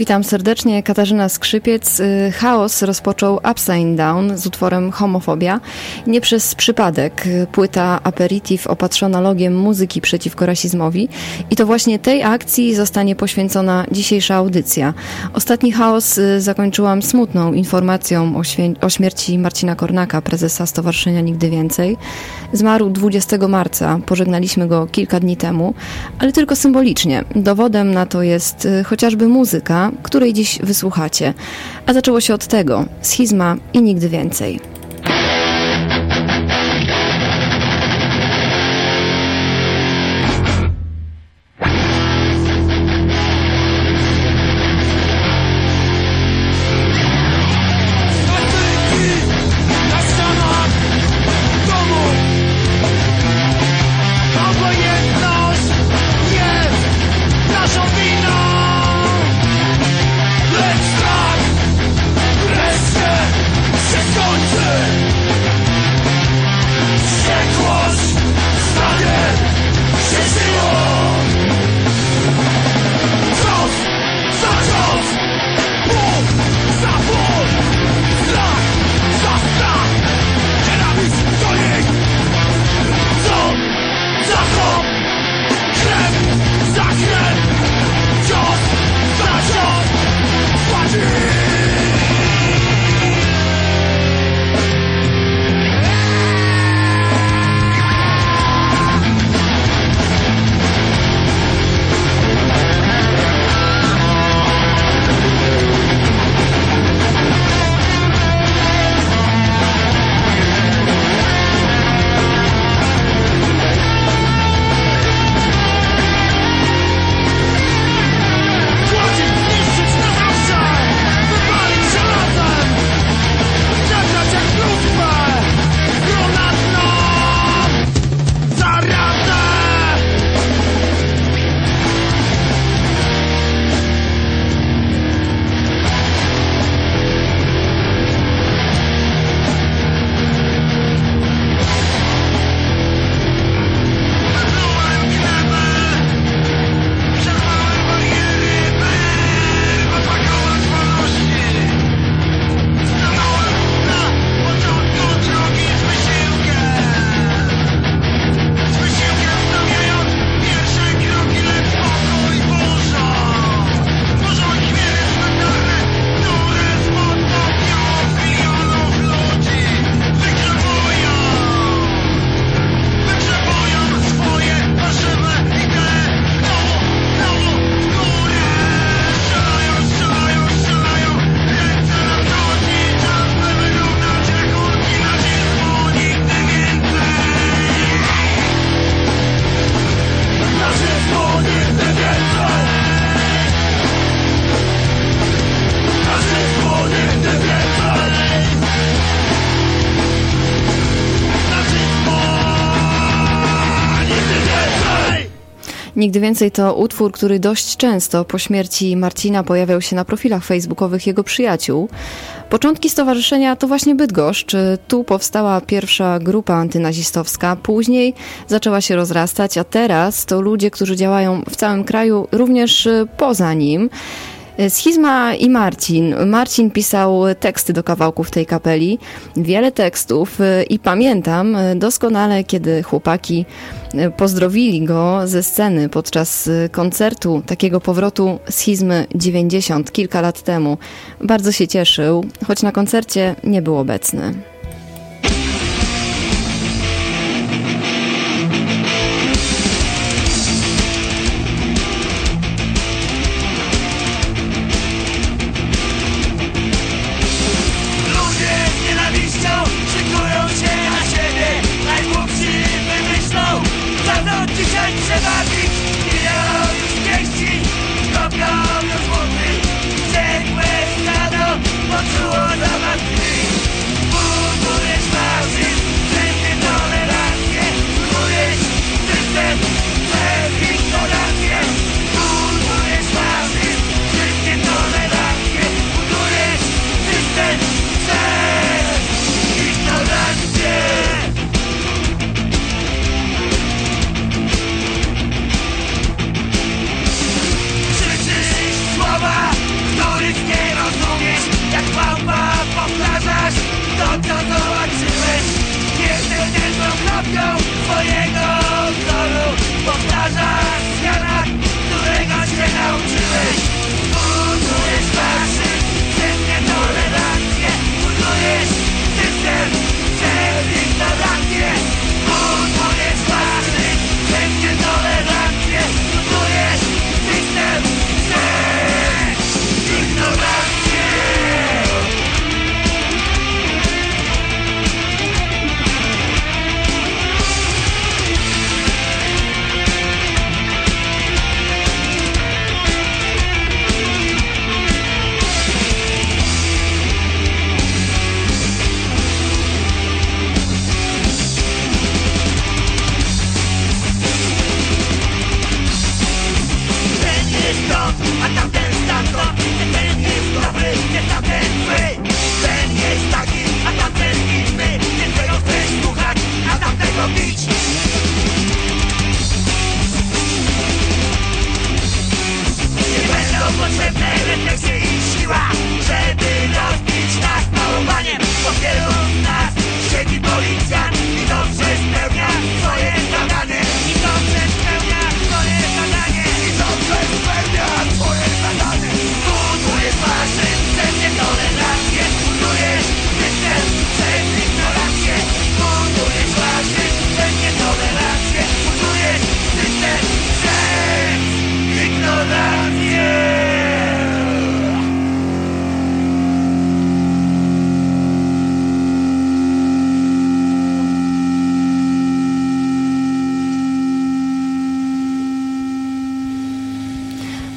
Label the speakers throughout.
Speaker 1: Witam serdecznie, Katarzyna Skrzypiec. Chaos rozpoczął Upside Down z utworem Homofobia. Nie przez przypadek. Płyta Aperitif opatrzona logiem muzyki przeciwko rasizmowi. I to właśnie tej akcji zostanie poświęcona dzisiejsza audycja. Ostatni Chaos zakończyłam smutną informacją o śmierci Marcina Kornaka, prezesa Stowarzyszenia Nigdy Więcej. Zmarł 20 marca. Pożegnaliśmy go kilka dni temu, ale tylko symbolicznie. Dowodem na to jest chociażby muzyka, której dziś wysłuchacie. A zaczęło się od tego. Schizma i Nigdy Więcej. Nigdy Więcej to utwór, który dość często po śmierci Marcina pojawiał się na profilach facebookowych jego przyjaciół. Początki stowarzyszenia to właśnie Bydgoszcz. Tu powstała pierwsza grupa antynazistowska, później zaczęła się rozrastać, a teraz to ludzie, którzy działają w całym kraju, również poza nim. Schizma i Marcin. Marcin pisał teksty do kawałków tej kapeli, wiele tekstów i pamiętam doskonale, kiedy chłopaki pozdrowili go ze sceny podczas koncertu takiego powrotu Schizmy 90 kilka lat temu. Bardzo się cieszył, choć na koncercie nie był obecny.
Speaker 2: Poczuło do was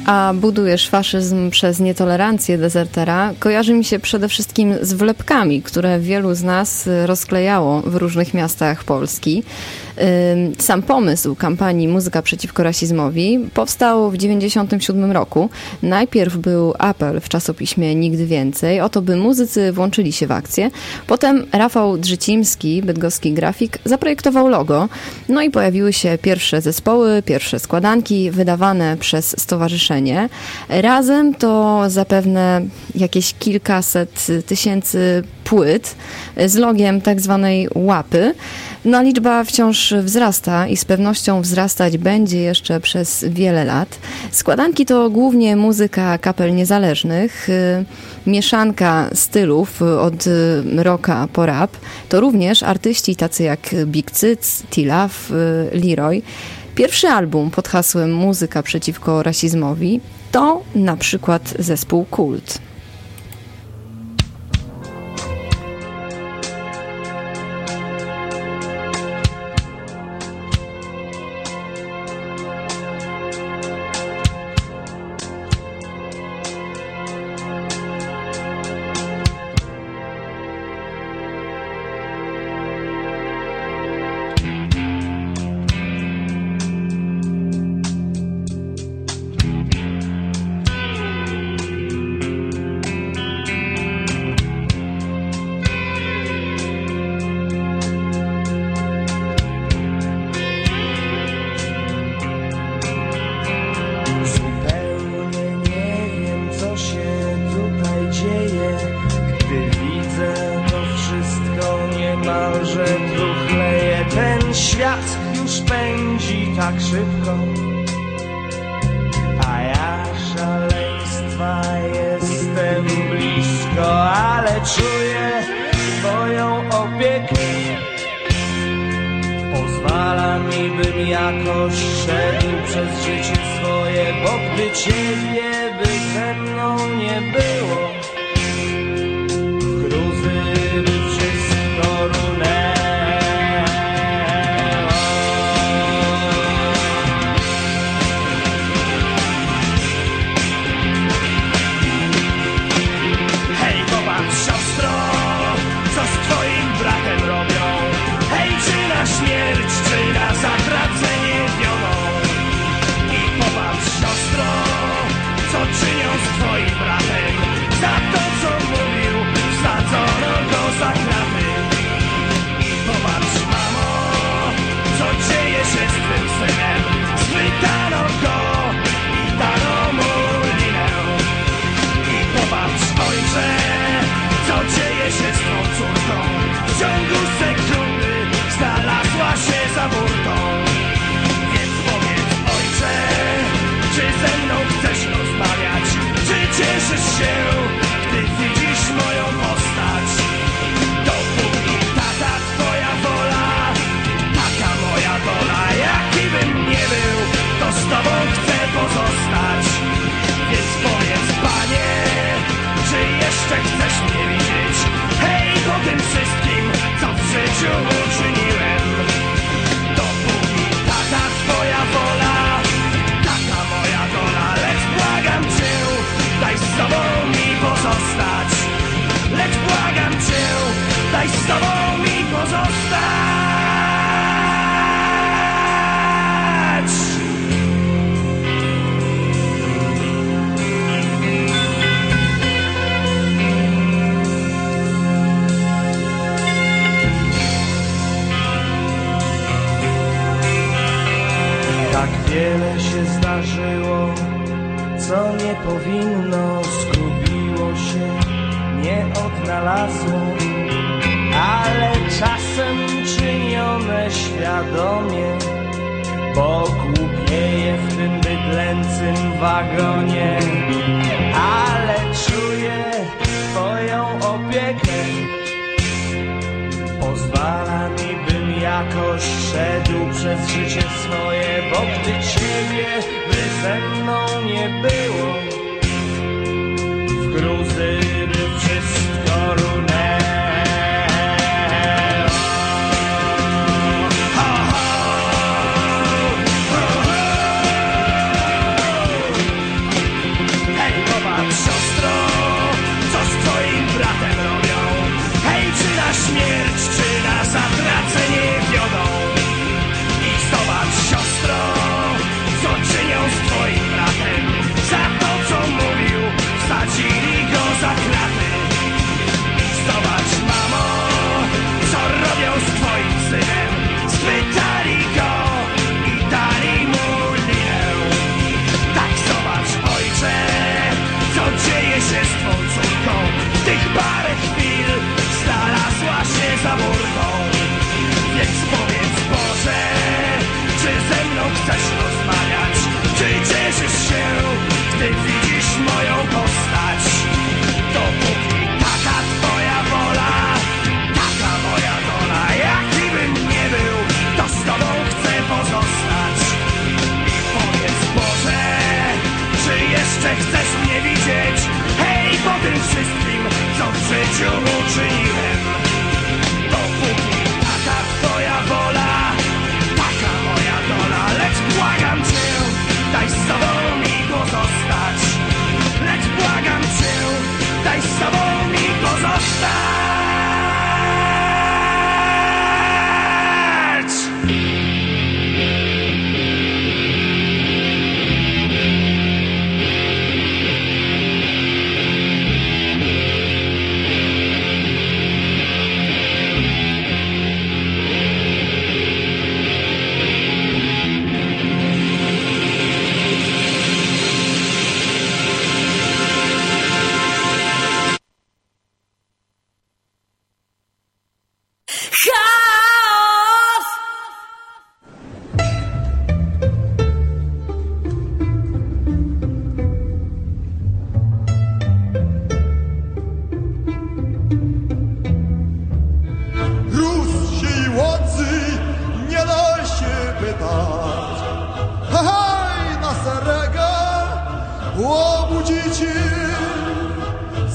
Speaker 1: A budujesz faszyzm przez nietolerancję dezertera kojarzy mi się przede wszystkim z wlepkami, które wielu z nas rozklejało w różnych miastach Polski. Sam pomysł kampanii Muzyka przeciwko rasizmowi powstał w 1997 roku. Najpierw był apel w czasopiśmie Nigdy Więcej o to, by muzycy włączyli się w akcję. Potem Rafał Drzycimski, bydgoski grafik, zaprojektował logo. No i pojawiły się pierwsze zespoły, pierwsze składanki wydawane przez stowarzyszenie. Razem to zapewne jakieś kilkaset tysięcy płyt z logiem tak zwanej łapy. No, liczba wciąż wzrasta i z pewnością wzrastać będzie jeszcze przez wiele lat. Składanki to głównie muzyka kapel niezależnych, mieszanka stylów od rocka po rap. To również artyści tacy jak Big Cyc, T-Love, Leroy. Pierwszy album pod hasłem Muzyka przeciwko rasizmowi to na przykład zespół Kult.
Speaker 2: Wiele się zdarzyło, co nie powinno, zgubiło się, nie odnalazło, ale czasem czynione świadomie, bo głupieje w tym bydlęcym wagonie, ale czuję twoją opiekę, pozwala mi, bym jakoś szedł przez życie swoje, bo gdy ciebie by ze mną nie było, w gruzy by wszystko runęło.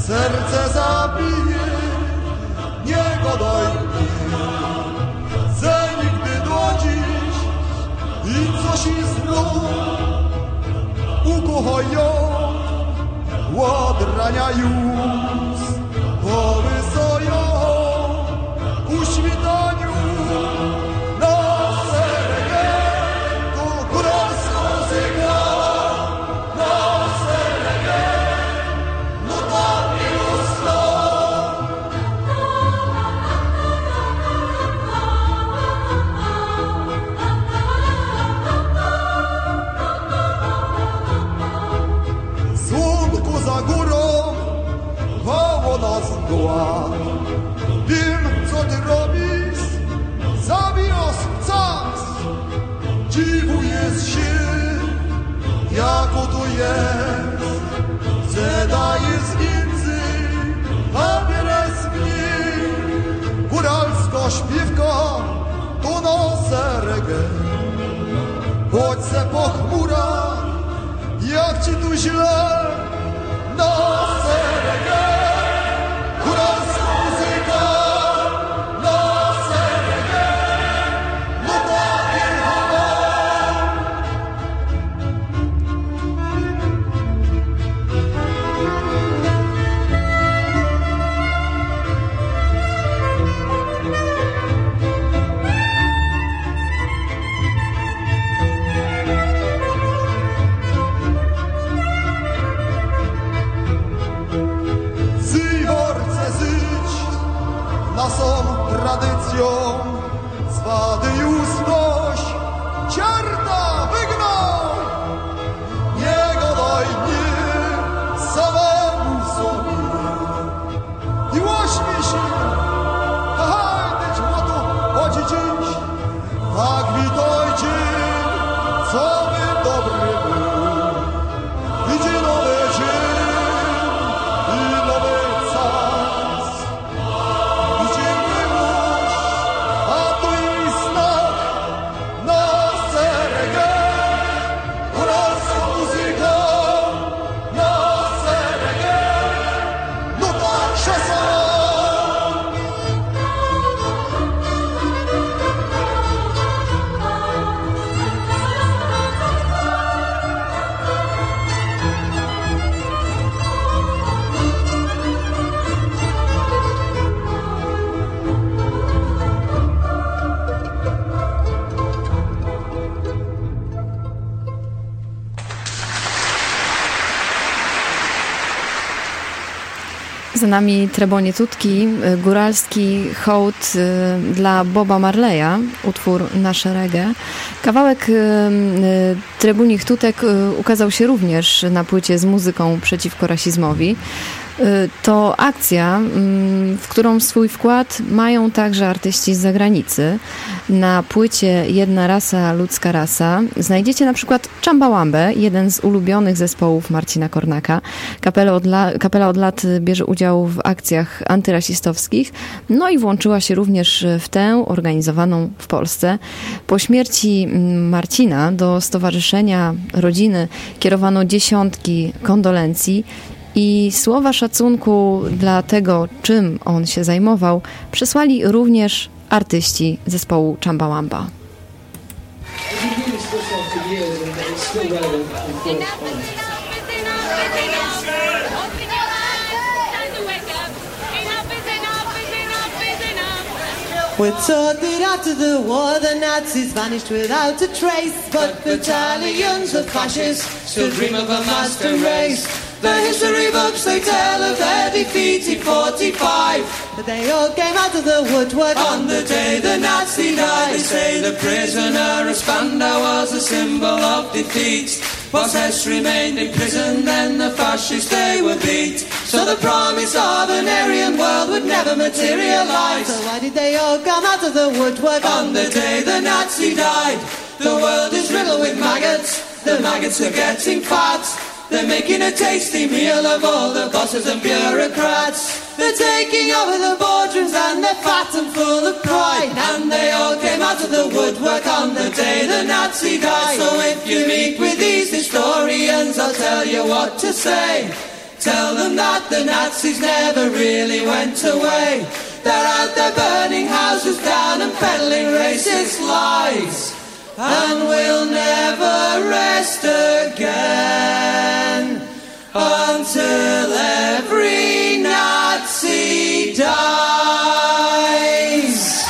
Speaker 3: serce zabije, nie godaj mnie. Zenik bydło dziś i coś i znów ukochaj ją, ładrania już powysoją ku świtaniu na serenie, to góralska muzyka na serenie, no tam miłosno. Słonko za górą woło nas mgła. Wiem, co ty robisz, zabijesz czas. Dziwujesz się, jako to jest. Chcę dajesz więcej, a bieres mniej. Góralska śpiewka to na reggae. Chodź se po chmurach, jak ci tu źle na reggae. Góralska muzyka na reggae, no tak jest. Naszą tradycją zwady już dość, czarna wygnał. Nie gadaj mnie samemu sobie i łaśmij się, hajdyć ma tu chodzi dziś. Tak witajcie, co by dobry był. Idzie nowy dzień i nowy czas.
Speaker 1: Za nami Trebonie Tutki, góralski hołd dla Boba Marleya, utwór Nasze Reggae. Kawałek Trebunich Tutek ukazał się również na płycie z muzyką przeciwko rasizmowi. To akcja, w którą swój wkład mają także artyści z zagranicy. Na płycie Jedna rasa, ludzka rasa znajdziecie na przykład Chumbawambę, jeden z ulubionych zespołów Marcina Kornaka. Kapela od lat bierze udział w akcjach antyrasistowskich, no i włączyła się również w tę organizowaną w Polsce. Po śmierci Marcina do Stowarzyszenia Rodziny kierowano dziesiątki kondolencji i słowa szacunku dla tego, czym on się zajmował, przesłali również artyści zespołu Chumbawamba.
Speaker 4: We're taught that after the war the Nazis vanished without a trace, but battalions of fascists still dream of a master race. The history books they tell of their defeat in 45, but they all came out of the woodwork on the day the Nazi died. They say the prisoner of Spandau was a symbol of defeat. Whilst Hess remained in prison, then the fascists they were beat. So the promise of an Aryan world would never materialize. So why did they all come out of the woodwork on the day the Nazi died? The world is riddled with maggots, the maggots are getting fat. They're making a tasty meal of all the bosses and bureaucrats. They're taking over the boardrooms and they're fat and full of pride. And they all came out of the woodwork on the day the Nazi died. So if you meet with these historians, I'll tell you what to say. Tell them that the Nazis never really went away. They're out there burning houses down and peddling racist lies. And we'll never rest again until every Nazi dies.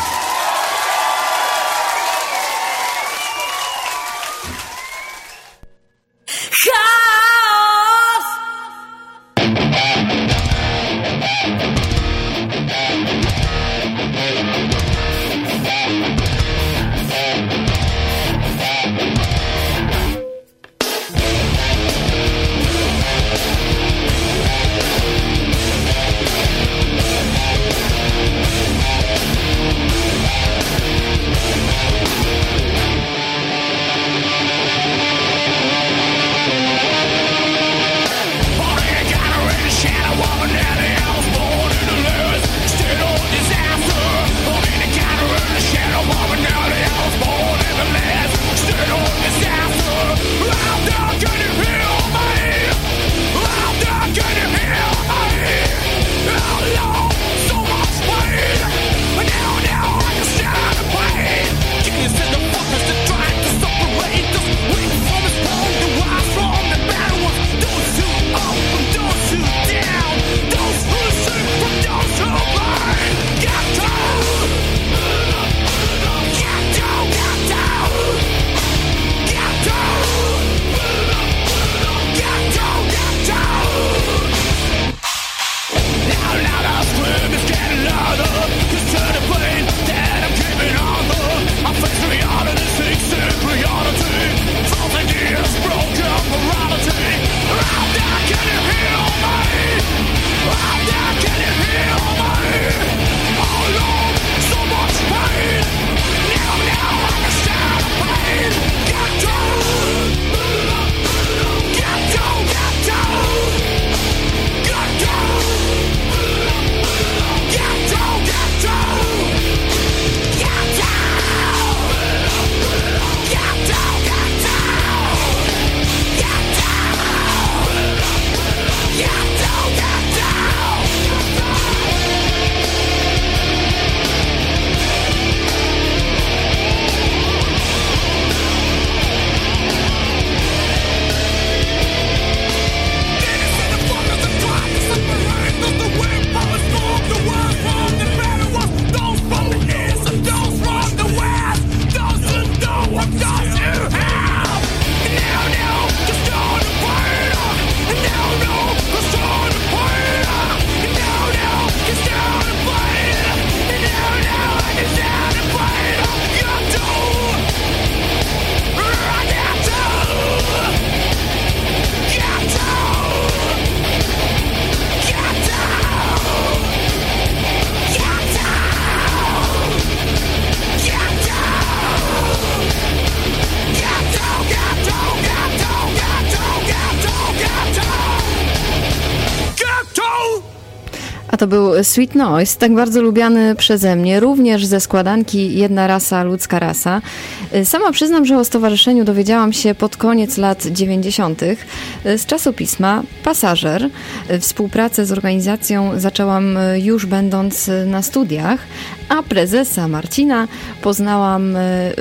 Speaker 1: To był Sweet Noise, tak bardzo lubiany przeze mnie, również ze składanki Jedna rasa, ludzka rasa. Sama przyznam, że o stowarzyszeniu dowiedziałam się pod koniec lat 90. z czasopisma Pasażer. Współpracę z organizacją zaczęłam już będąc na studiach, a prezesa Marcina poznałam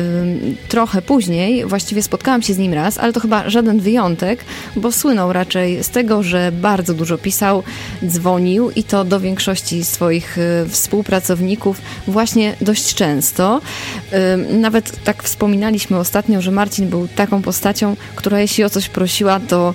Speaker 1: trochę później. Właściwie spotkałam się z nim raz, ale to chyba żaden wyjątek, bo słynął raczej z tego, że bardzo dużo pisał, dzwonił i to do większości swoich współpracowników właśnie dość często. Nawet tak wspominaliśmy ostatnio, że Marcin był taką postacią, która jeśli o coś prosiła, to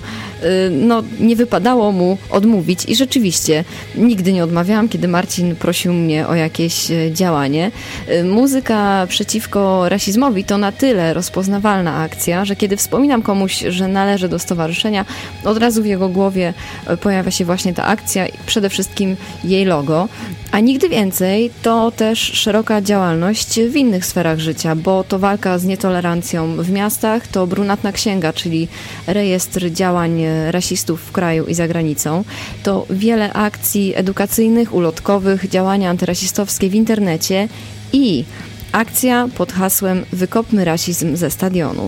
Speaker 1: nie wypadało mu odmówić i rzeczywiście nigdy nie odmawiałam, kiedy Marcin prosił mnie o jakieś działanie. Muzyka przeciwko rasizmowi to na tyle rozpoznawalna akcja, że kiedy wspominam komuś, że należy do stowarzyszenia, od razu w jego głowie pojawia się właśnie ta akcja i przede wszystkim jej logo. A nigdy więcej to też szeroka działalność w innych sferach życia, bo to walka z nietolerancją w miastach, to brunatna księga, czyli rejestr działań rasistów w kraju i za granicą, to wiele akcji edukacyjnych, ulotkowych, działania antyrasistowskie w internecie i akcja pod hasłem Wykopmy rasizm ze stadionów.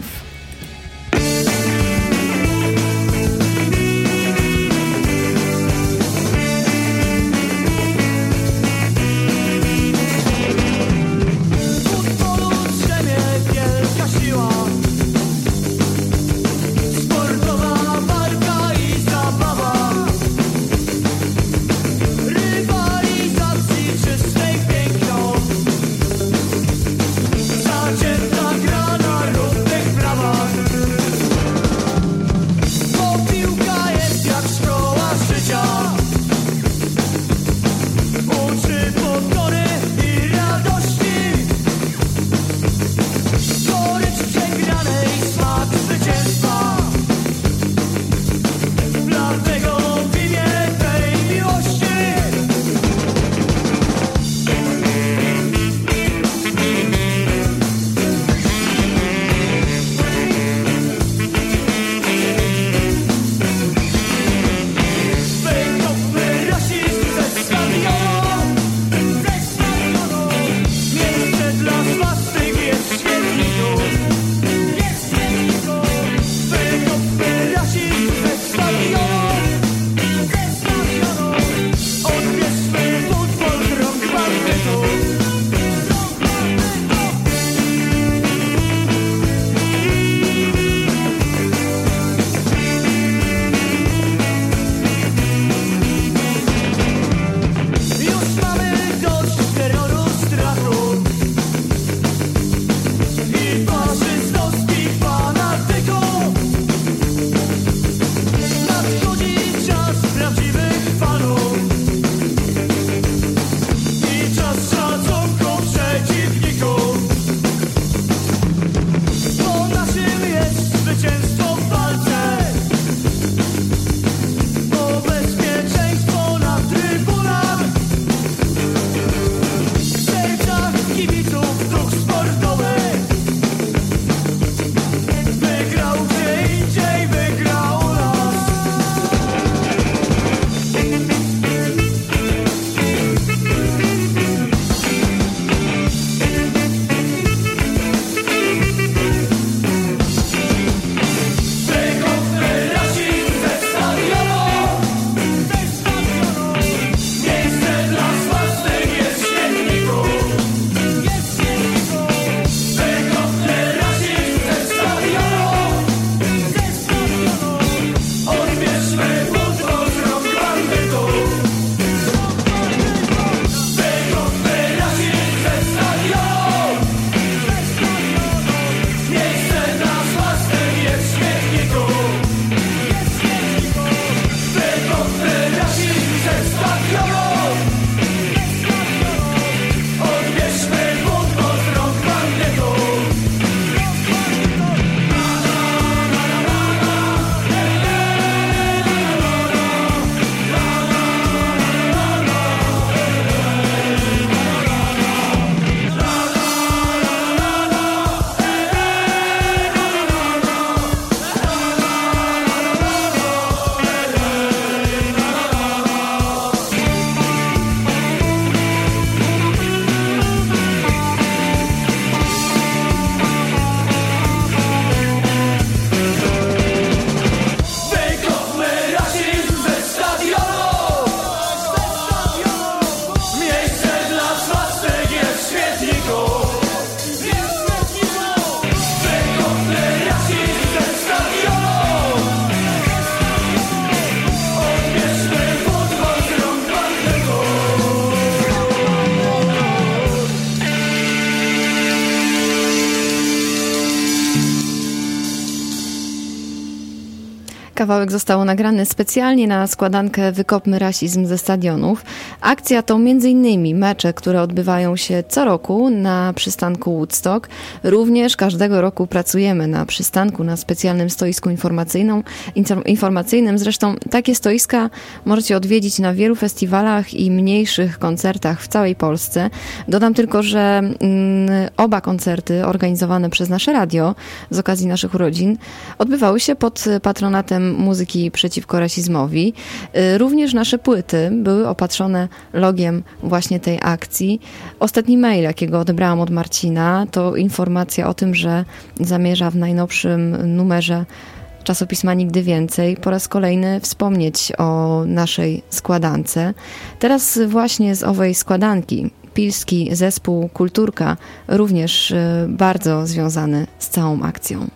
Speaker 1: Kawałek został nagrany specjalnie na składankę Wykopmy rasizm ze stadionów. Akcja to m.in. mecze, które odbywają się co roku na przystanku Woodstock. Również każdego roku pracujemy na przystanku, na specjalnym stoisku informacyjnym. Zresztą takie stoiska możecie odwiedzić na wielu festiwalach i mniejszych koncertach w całej Polsce. Dodam tylko, że oba koncerty organizowane przez nasze radio z okazji naszych urodzin odbywały się pod patronatem Muzyki Przeciwko Rasizmowi. Również nasze płyty były opatrzone logiem właśnie tej akcji. Ostatni mail, jakiego odebrałam od Marcina, to informacja o tym, że zamierza w najnowszym numerze czasopisma Nigdy Więcej po raz kolejny wspomnieć o naszej składance. Teraz właśnie z owej składanki pilski zespół Kulturka, również bardzo związany z całą akcją.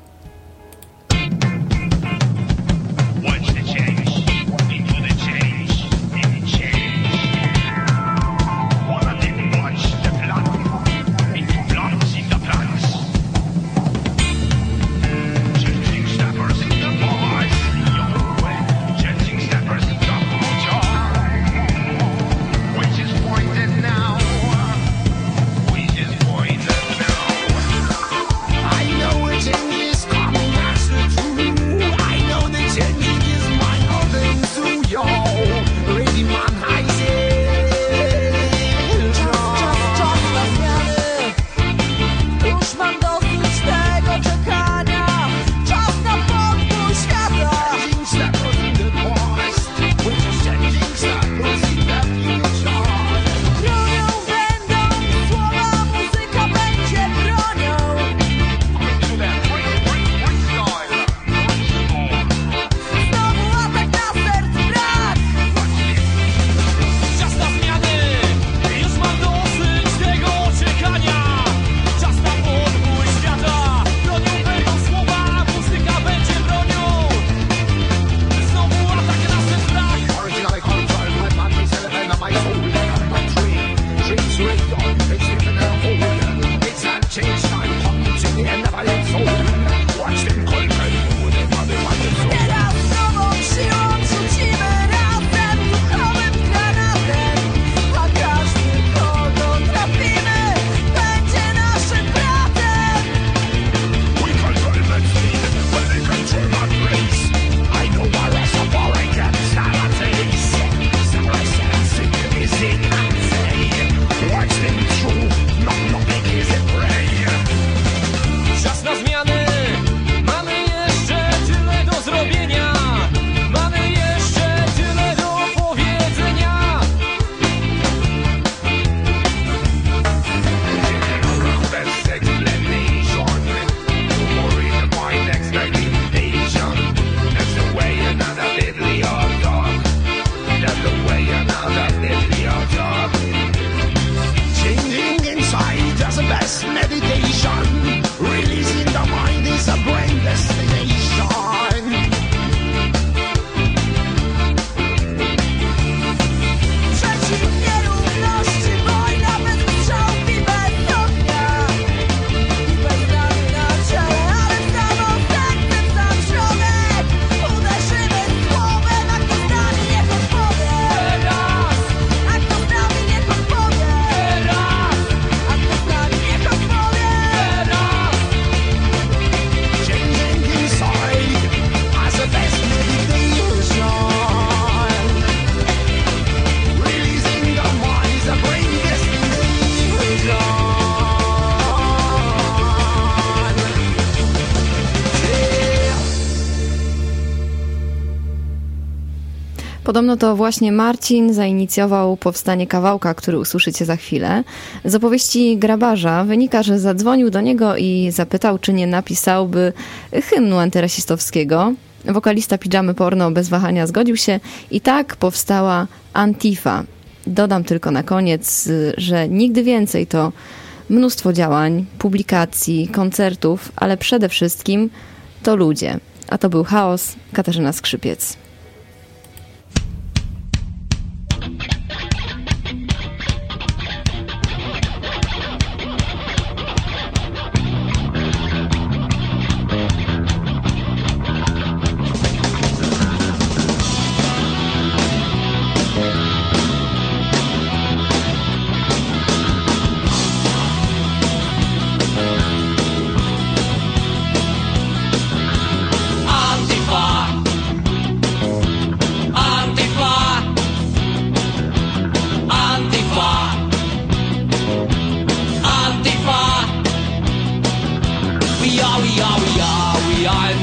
Speaker 1: Podobno to właśnie Marcin zainicjował powstanie kawałka, który usłyszycie za chwilę. Z opowieści grabarza wynika, że zadzwonił do niego i zapytał, czy nie napisałby hymnu antyrasistowskiego. Wokalista Pidżamy Porno bez wahania zgodził się i tak powstała Antifa. Dodam tylko na koniec, że Nigdy Więcej to mnóstwo działań, publikacji, koncertów, ale przede wszystkim to ludzie. A to był Chaos, Katarzyna Skrzypiec.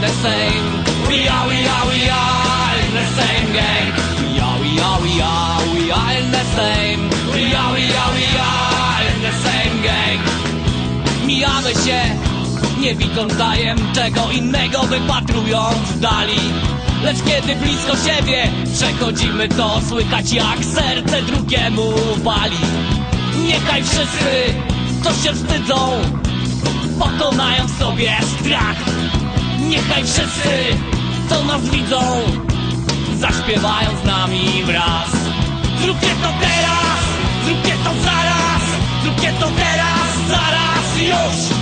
Speaker 5: the same. We are in the same gang. We are in the same. We are in the same gang. Mijamy się, nie widząc czego innego wypatrując w dali. Lecz kiedy blisko siebie przechodzimy, to słychać jak serce drugiemu wali. Niechaj wszyscy, co się wstydzą, pokonają w sobie strach. Niechaj wszyscy, co nas widzą, zaśpiewają z nami wraz. Zróbcie to teraz, zróbcie to zaraz, zróbcie to teraz, zaraz, już!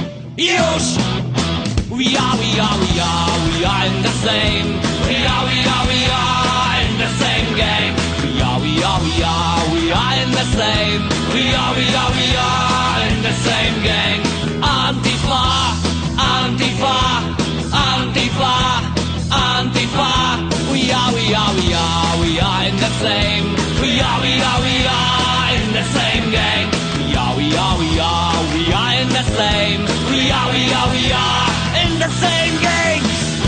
Speaker 5: We are in the same. We are in the same gang. We are in the same. We are in the same gang. Antifa, Antifa, Antifa, Antifa. We are in the same. We are in the same gang. We are in the same. We are in the same gang.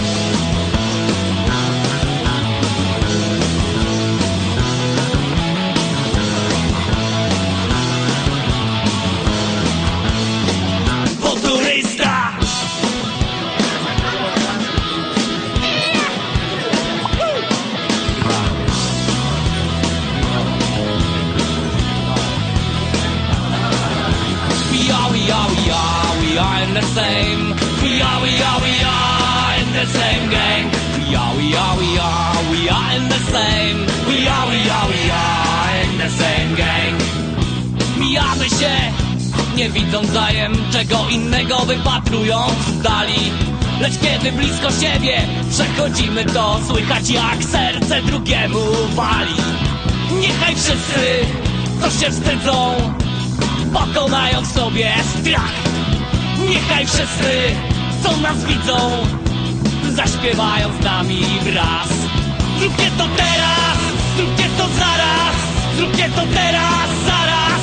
Speaker 5: Futurysta. We are in the same. We are in the same gang. We are in the same. We are in the same gang. Mijamy się, nie widząc czego innego wypatrując w dali. Lecz kiedy blisko siebie przechodzimy, to słychać jak serce drugiemu wali. Niechaj wszyscy, co się wstydzą, pokonają w sobie strach. Niechaj wszyscy, co nas widzą, zaśpiewają z nami wraz. Zróbcie to teraz, zróbcie to zaraz, zróbcie to teraz, zaraz,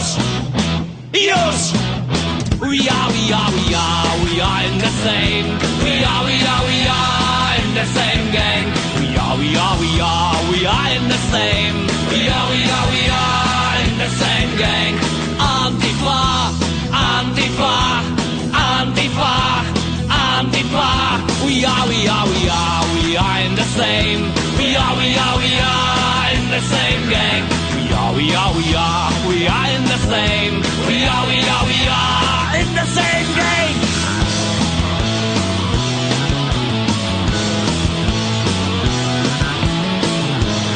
Speaker 5: już! We are in the same. We are in the same gang. We are in the same. We are in the same gang. Antifa, Antifa, Antifa, Antifa. We are in the same. We are in the same gang. We are in the same. We are in the same gang.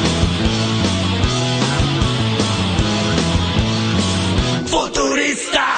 Speaker 5: Futurysta.